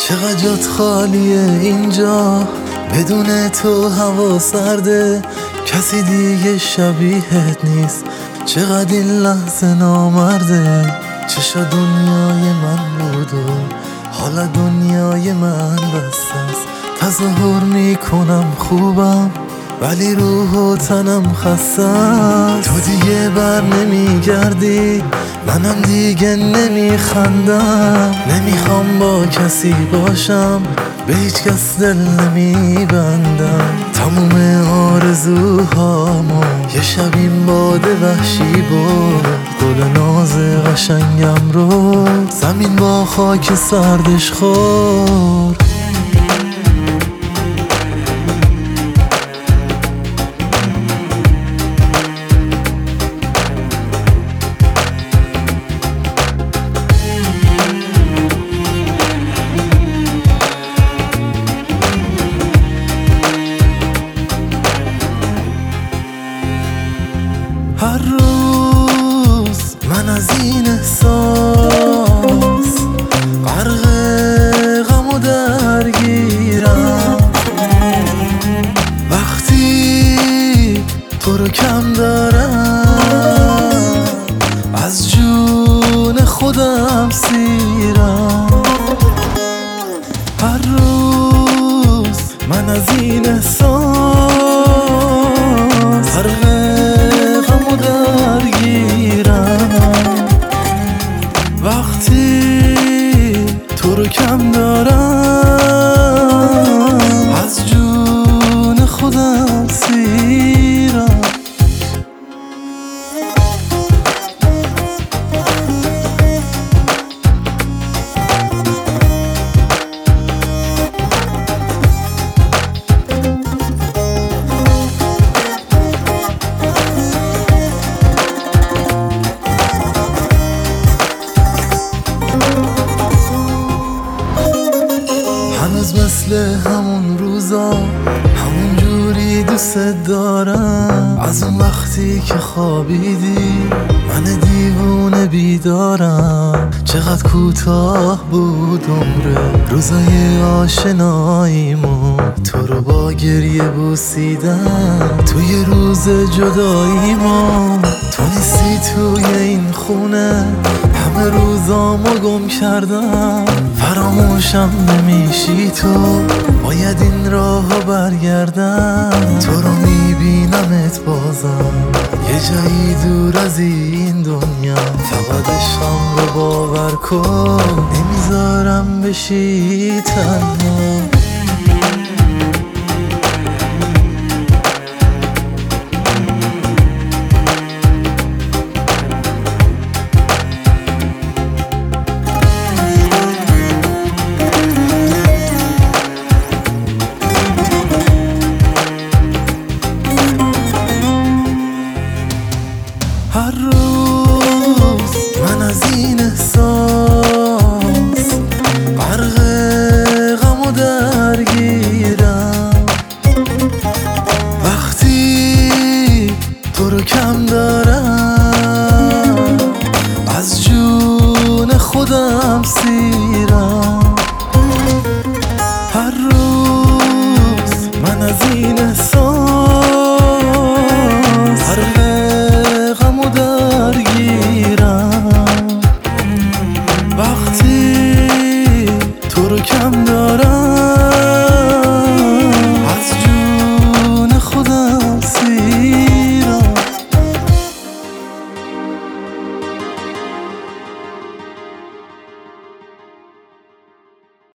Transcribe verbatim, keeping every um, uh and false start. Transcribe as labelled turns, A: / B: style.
A: چقدر جات خالیه اینجا، بدون تو هوا سرده، کسی دیگه شبیهت نیست. چقدر این لحظه نامرده، چشا دنیای من بود و حالا دنیای من بسته است. تظاهر میکنم خوبم ولی روح و تنم خسته. تو دیگه بر نمیگردی، منم دیگه نمیخندم. نمیخوام با کسی باشم، به هیچ کس دل نمیبندم. تموم آرزوهامو یه شب این باد وحشی برد. گل ناز قشنگم رو زمین با خاک سردش خورد. هر روز من از این احساس غرق غم و درگیرم. وقتی تو رو کم دارم از جون خودم سیرم. هر روز من از این احساس غرق درگیرم. وقتی تو رو کم دارم از جون خودم سیرم. هنوز مثل همون روزا همون جوری دوست دارم. از اون وقتی که خوابیدی من دیوونه بیدارم. چقدر کوتاه بود عمره روزای آشناییمون. تو رو با گریه بوسیدم توی روز جداییمون. تو نیستی توی این خونه، همه روزامو گم کردم. فراموشم نمیشی تو، باید این راهو برگردم. تو رو میبینمت بازم یه جایی دور از این دنیا. فقط عشقم رو باور کن، نمیذارم بشی تنها. هر روز من از این